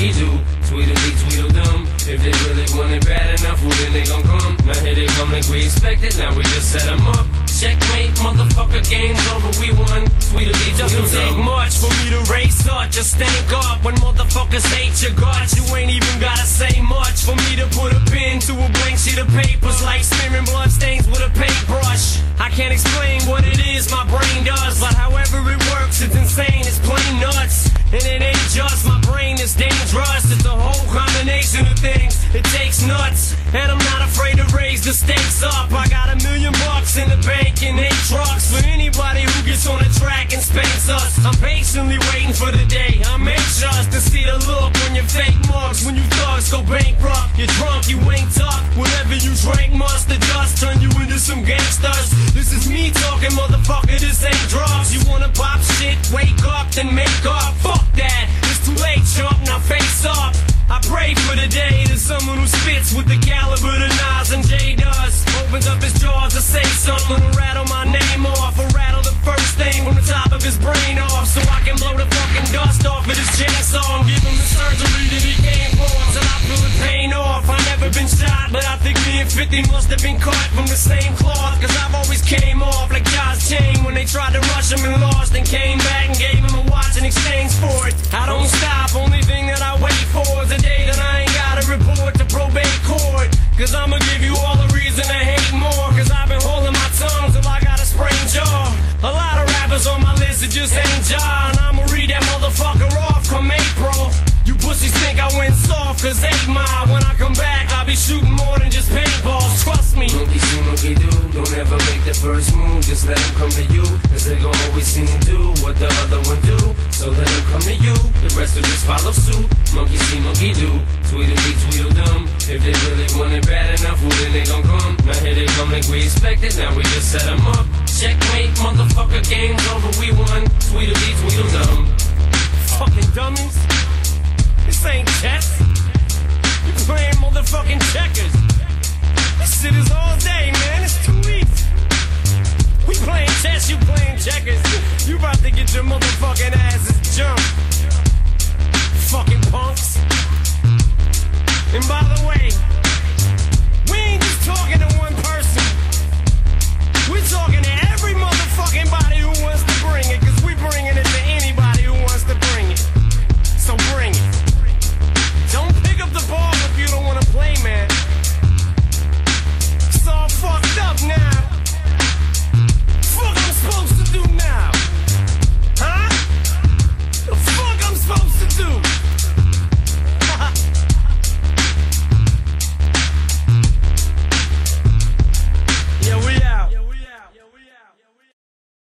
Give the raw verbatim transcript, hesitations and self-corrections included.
monkey-do, tweedledee tweedledum. If they really want it bad enough, well then they gon' come. Now here they come like we expected, now we just set them up. Checkmate, motherfucker, game's over, we won. Tweedledee tweedledum. Doesn't take much for me to race up, just stank up. When motherfuckers hate your guts, you ain't even gotta say much for me to put a pen to a blank sheet of papers, like smearing blood stains with a paintbrush. I can't explain what it is my brain does, but however it works, it's insane, it's plain nuts. And it ain't just my brain that's dangerous, it's a whole combination of things. It takes nuts, and I'm not afraid to raise the stakes up. I got a million bucks in the bank and eight trucks for anybody who gets on the track and spanks us. I'm patiently waiting for the day, I'm anxious to see the look when your fake mugs, when you thugs go bankrupt. You're drunk, you ain't tough, whatever you drank must have just turned you into some gangsters. This is me talking, motherfucker, this ain't drugs. You wanna pop shit, wake up, then make up. Fuck that, it's too late, chump, now face up. I pray for the day that someone who spits with the caliber that Nas and Jay does opens up his jaws to say something, to rattle my name off, or rattle the first thing from the top of his brain off, so I can blow the fucking dust off of this chainsaw and give him the surgery that he came for, till I feel the pain off. I've never been shot, but I think me and fifty must have been cut from the same cloth, cause I've always came off like Josh Chain when they tried to rush him and lost, and came back and gave him a watch in exchange for it. I don't stop, only thing that I wait for is the day that I ain't gotta report to probate court, cause I'ma give you all a reason to hate more, cause I've been holding my tongue till I got a sprained jaw. A lot of rappers on my list that just ain't jaw, and I'ma read that motherfucker off come April. You pussies think I went soft cause eight mile. When I come back I'll be shooting more than just paintballs, trust me. Monkey see, monkey do, don't ever make the first move, just let them come to you, cause they gon' always seem to do what the other one do, so let them come to you, the rest will just follow suit. Monkey see, monkey do, tweedledee tweedledum. If they really want it bad enough, well then they gon' come. Now here they come like we expected, now we just set them up. Checkmate, motherfucker, game's over, we won. Tweedledee tweedledum. Fucking dummies.